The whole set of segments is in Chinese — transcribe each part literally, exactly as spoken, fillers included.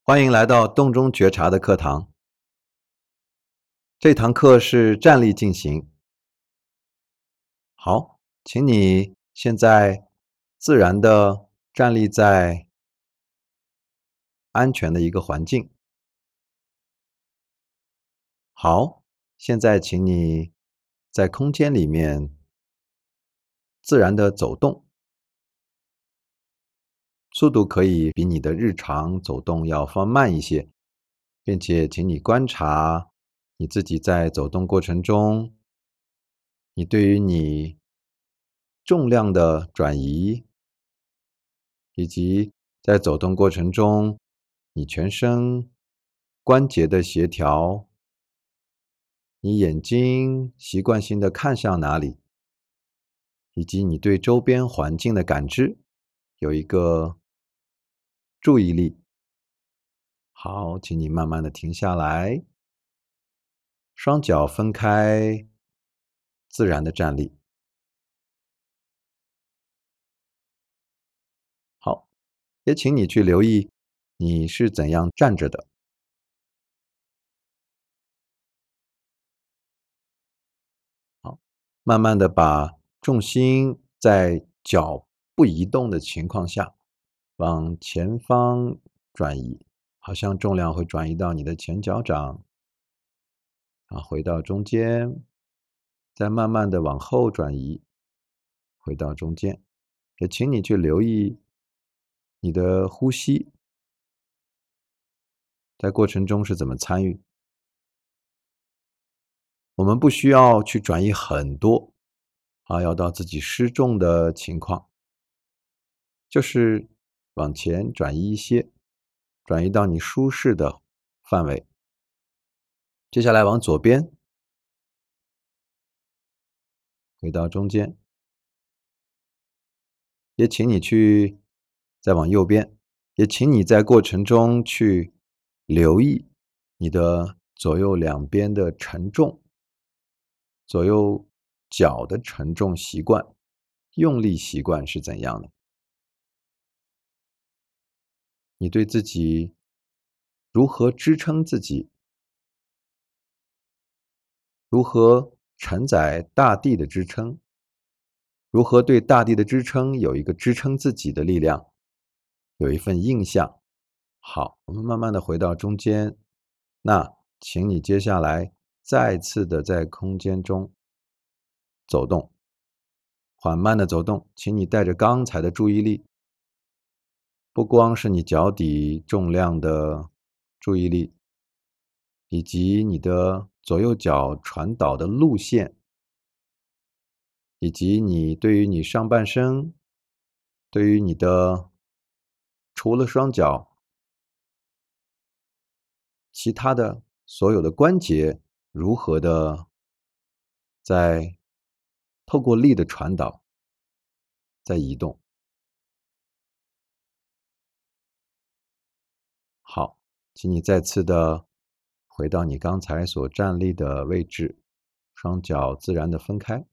欢迎来到洞中觉察的课堂。这堂课是站立进行。好，请你现在自然的站立在安全的一个环境。好，现在请你在空间里面自然的走动，速度可以比你的日常走动要放慢一些，并且请你观察你自己在走动过程中，你对于你重量的转移，以及在走动过程中你全身关节的协调，你眼睛习惯性的看向哪里，以及你对周边环境的感知，有一个注意力。好，请你慢慢的停下来，双脚分开，自然的站立。好，也请你去留意你是怎样站着的。好，慢慢的把重心在脚不移动的情况下，往前方转移，好像重量会转移到你的前脚掌，啊，回到中间，再慢慢的往后转移，回到中间。也请你去留意你的呼吸，在过程中是怎么参与。我们不需要去转移很多，啊，要到自己失重的情况，就是往前转移一些，转移到你舒适的范围。接下来往左边，回到中间，也请你去再往右边，也请你在过程中去留意你的左右两边的承重，左右脚的承重习惯，用力习惯是怎样的。你对自己如何支撑自己，如何承载大地的支撑，如何对大地的支撑有一个支撑自己的力量，有一份印象。好，我们慢慢的回到中间。那请你接下来再次的在空间中走动，缓慢的走动，请你带着刚才的注意力，不光是你脚底重量的注意力，以及你的左右脚传导的路线，以及你对于你上半身，对于你的除了双脚，其他的所有的关节如何的在透过力的传导在移动。好，请你再次的回到你刚才所站立的位置，双脚自然的分开。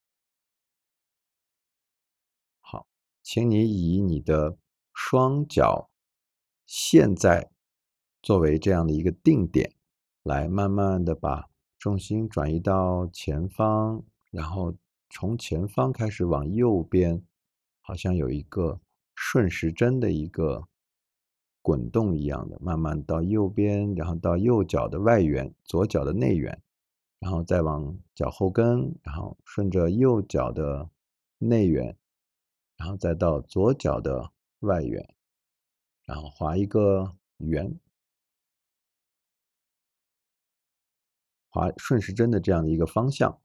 好，请你以你的双脚现在作为这样的一个定点，来慢慢的把重心转移到前方，然后从前方开始往右边，好像有一个顺时针的一个滚动一样的，慢慢到右边，然后到右脚的外缘，左脚的内缘，然后再往脚后跟，然后顺着右脚的内缘，然后再到左脚的外缘，然后画一个圆，画顺时针的这样的一个方向。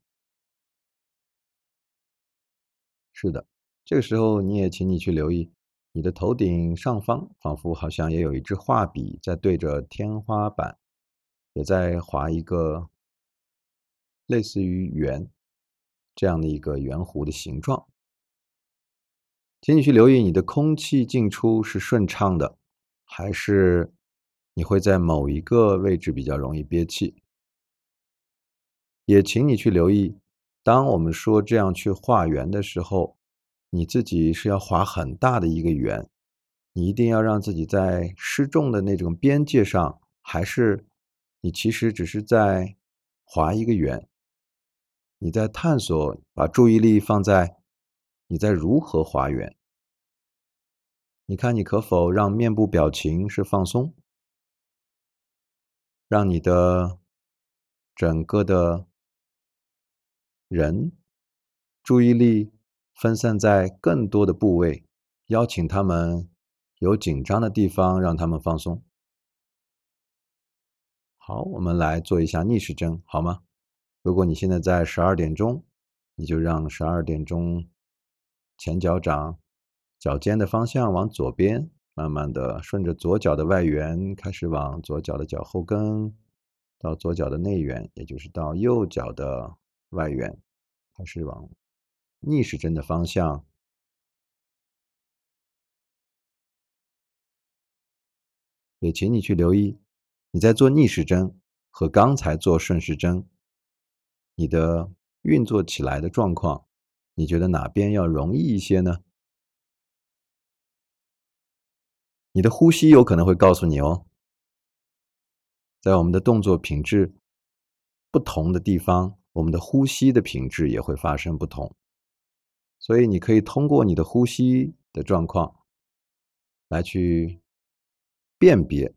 是的，这个时候你也请你去留意，你的头顶上方仿佛好像也有一支画笔在对着天花板，也在画一个类似于圆这样的一个圆弧的形状。请你去留意你的空气进出是顺畅的，还是你会在某一个位置比较容易憋气。也请你去留意，当我们说这样去画圆的时候，你自己是要画很大的一个圆， 你一定要让自己在失重的那种边界上，还是你其实只是在划一个圆，你在探索，把注意力放在你在如何划圆。你看你可否让面部表情是放松，让你的整个的人注意力分散在更多的部位，邀请他们有紧张的地方，让他们放松。好，我们来做一下逆时针，好吗？如果你现在在十二点钟，你就让十二点钟前脚掌脚尖的方向往左边，慢慢的顺着左脚的外缘开始往左脚的脚后跟，到左脚的内缘，也就是到右脚的外缘，开始往逆时针的方向。也请你去留意，你在做逆时针和刚才做顺时针，你的运作起来的状况，你觉得哪边要容易一些呢？你的呼吸有可能会告诉你哦，在我们的动作品质不同的地方，我们的呼吸的品质也会发生不同。所以你可以通过你的呼吸的状况来去辨别。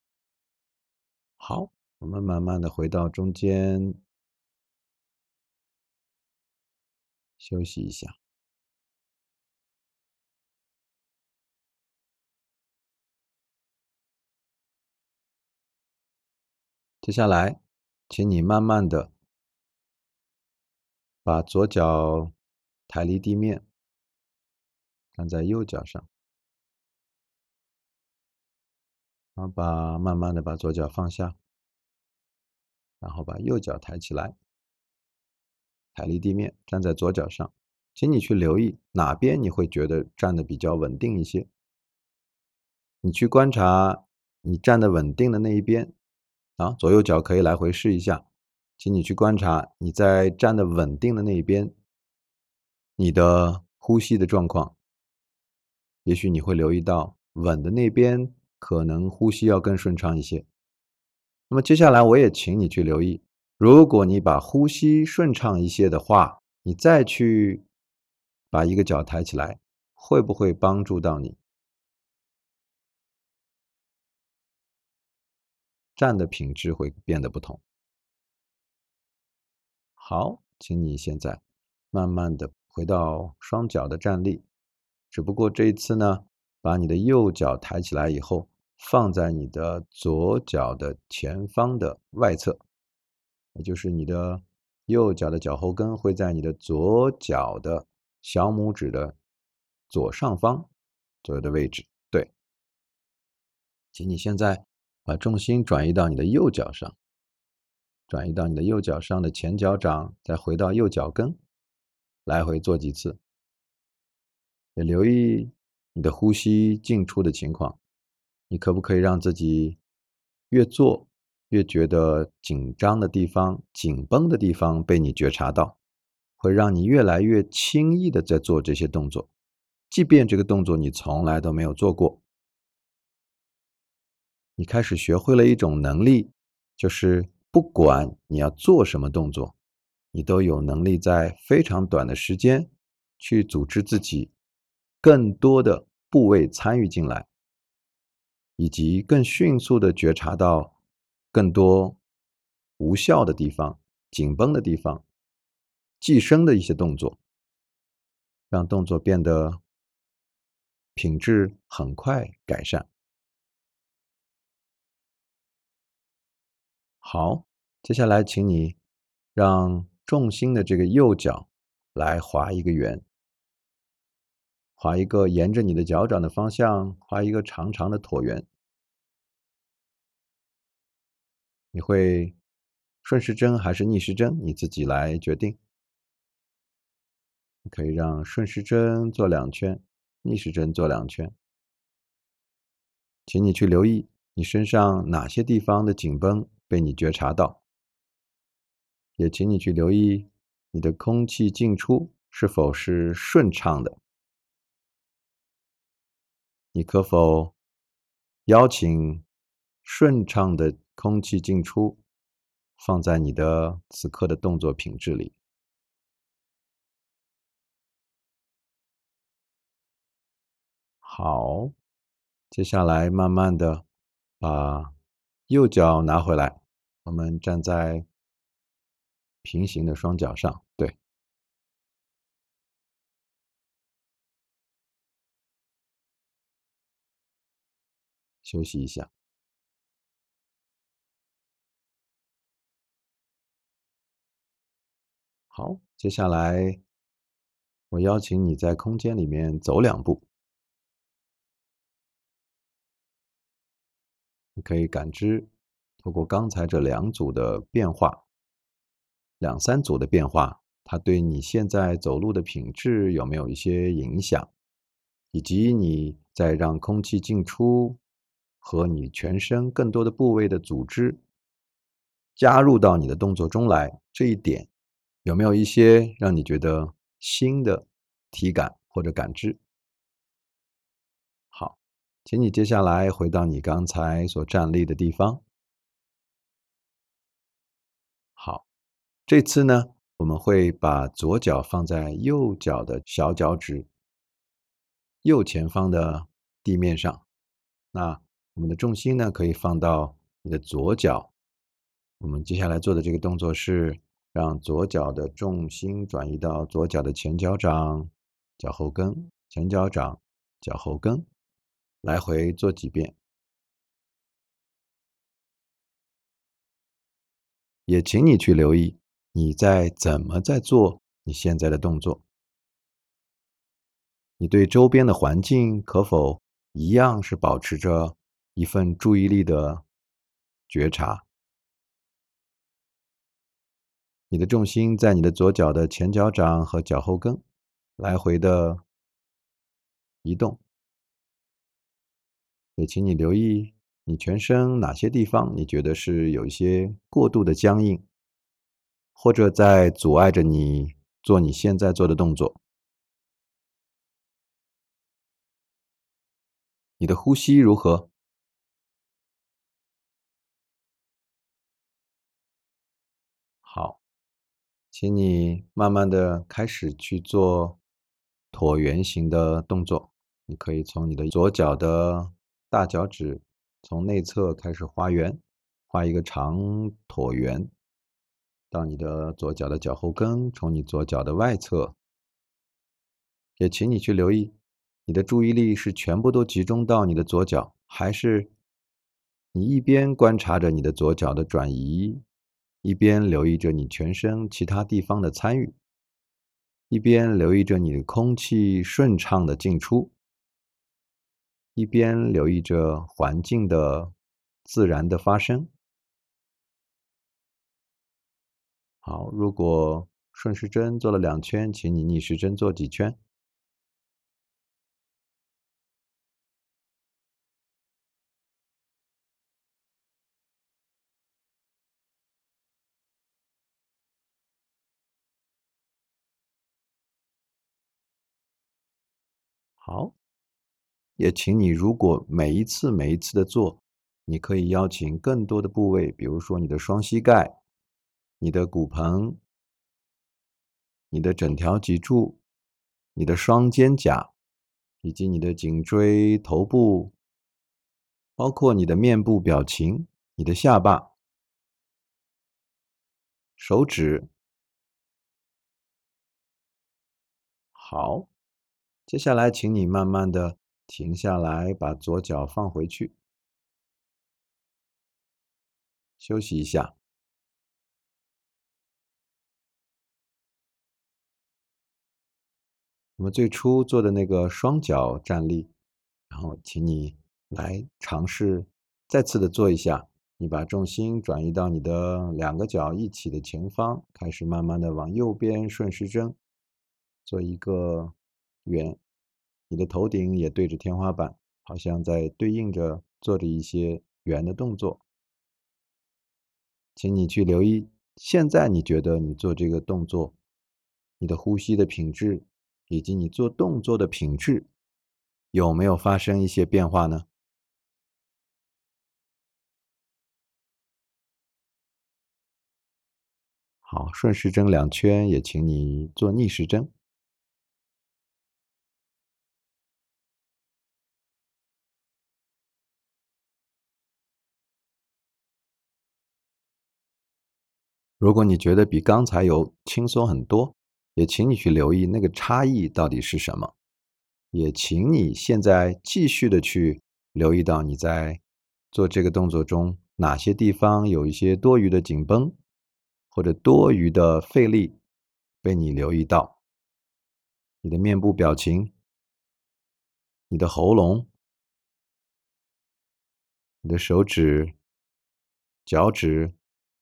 好，我们慢慢的回到中间，休息一下。接下来，请你慢慢的把左脚抬离地面，站在右脚上，然后把慢慢的把左脚放下，然后把右脚抬起来，抬离地面，站在左脚上。请你去留意哪边你会觉得站得比较稳定一些，你去观察你站得稳定的那一边，啊，左右脚可以来回试一下，请你去观察你在站得稳定的那一边，你的呼吸的状况。也许你会留意到稳的那边可能呼吸要更顺畅一些。那么接下来我也请你去留意，如果你把呼吸顺畅一些的话，你再去把一个脚抬起来，会不会帮助到你站的品质会变得不同？好，请你现在慢慢的回到双脚的站立，只不过这一次呢，把你的右脚抬起来以后，放在你的左脚的前方的外侧，也就是你的右脚的脚后跟会在你的左脚的小拇指的左上方左右的位置。对，请你现在把重心转移到你的右脚上，转移到你的右脚上的前脚掌，再回到右脚跟，来回做几次。也留意你的呼吸进出的情况，你可不可以让自己越做越觉得紧张的地方、紧绷的地方被你觉察到，会让你越来越轻易的在做这些动作，即便这个动作你从来都没有做过。你开始学会了一种能力，就是不管你要做什么动作，你都有能力在非常短的时间去组织自己更多的部位参与进来，以及更迅速的觉察到更多无效的地方、紧绷的地方、寄生的一些动作，让动作变得品质很快改善。好，接下来请你让重心的这个右脚来画一个圆，画一个沿着你的脚掌的方向画一个长长的椭圆。你会顺时针还是逆时针，你自己来决定。你可以让顺时针做两圈，逆时针做两圈。请你去留意你身上哪些地方的紧绷被你觉察到，也请你去留意你的空气进出是否是顺畅的。 你可否邀请顺畅的空气进出放在你的此刻的动作品质里？好，接下来慢慢的把右脚拿回来，我们站在平行的双脚上，对，休息一下。好，接下来我邀请你在空间里面走两步，你可以感知透过刚才这两组的变化，两三组的变化，它对你现在走路的品质有没有一些影响，以及你在让空气进出和你全身更多的部位的组织加入到你的动作中来，这一点有没有一些让你觉得新的体感或者感知？好，请你接下来回到你刚才所站立的地方。好，这次呢，我们会把左脚放在右脚的小脚趾右前方的地面上。那我们的重心呢，可以放到你的左脚。我们接下来做的这个动作是让左脚的重心转移到左脚的前脚掌、脚后跟、前脚掌、脚后跟，来回做几遍。也请你去留意你在怎么在做你现在的动作，你对周边的环境可否一样是保持着一份注意力的觉察？你的重心在你的左脚的前脚掌和脚后跟来回的移动，也请你留意你全身哪些地方你觉得是有一些过度的僵硬，或者在阻碍着你做你现在做的动作。你的呼吸如何？好，请你慢慢的开始去做椭圆形的动作。你可以从你的左脚的大脚趾从内侧开始画圆，画一个长椭圆，到你的左脚的脚后跟，从你左脚的外侧。也请你去留意，你的注意力是全部都集中到你的左脚，还是你一边观察着你的左脚的转移，一边留意着你全身其他地方的参与，一边留意着你的空气顺畅的进出，一边留意着环境的自然的发生。好，如果顺时针做了两圈，请你逆时针做几圈。好，也请你如果每一次每一次的做，你可以邀请更多的部位，比如说你的双膝盖、你的骨盆、你的整条脊柱、你的双肩胛，以及你的颈椎、头部，包括你的面部表情、你的下巴、手指。好，接下来请你慢慢的停下来，把左脚放回去，休息一下。我们最初做的那个双脚站立，然后请你来尝试再次的做一下。你把重心转移到你的两个脚一起的前方，开始慢慢的往右边顺时针做一个圆。你的头顶也对着天花板，好像在对应着做着一些圆的动作。请你去留意，现在你觉得你做这个动作，你的呼吸的品质，以及你做动作的品质有没有发生一些变化呢？好，顺时针两圈，也请你做逆时针。如果你觉得比刚才有轻松很多，也请你去留意那个差异到底是什么。也请你现在继续的去留意到你在做这个动作中，哪些地方有一些多余的紧绷，或者多余的费力被你留意到。你的面部表情、你的喉咙、你的手指、脚趾，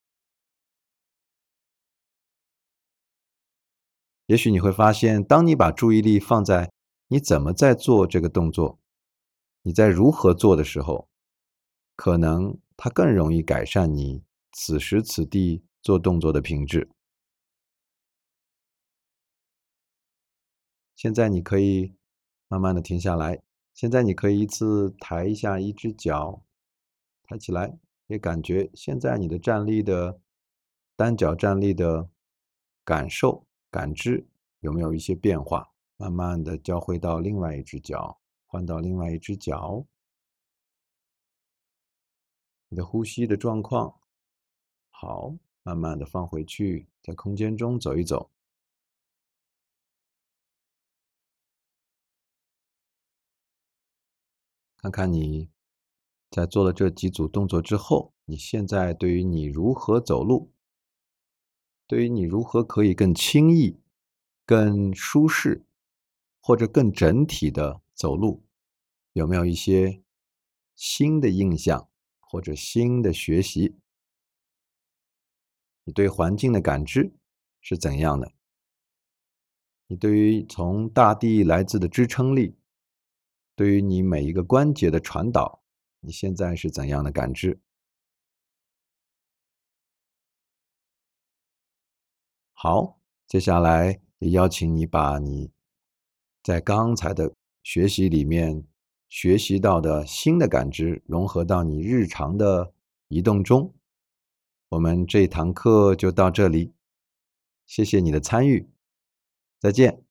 也许你会发现，当你把注意力放在你怎么在做这个动作，你在如何做的时候，可能它更容易改善你此时此地做动作的品质。现在你可以慢慢的停下来，现在你可以依次抬一下一只脚，抬起来，也感觉现在你的站立的单脚站立的感受、感知有没有一些变化？慢慢的交汇到另外一只脚，换到另外一只脚，你的呼吸的状况好，慢慢的放回去，在空间中走一走，看看你在做了这几组动作之后，你现在对于你如何走路，对于你如何可以更轻易、更舒适，或者更整体的走路，有没有一些新的印象或者新的学习？你对环境的感知是怎样的？你对于从大地来自的支撑力，对于你每一个关节的传导，你现在是怎样的感知？好，接下来也邀请你把你在刚才的学习里面学习到的新的感知融合到你日常的移动中。我们这一堂课就到这里，谢谢你的参与，再见。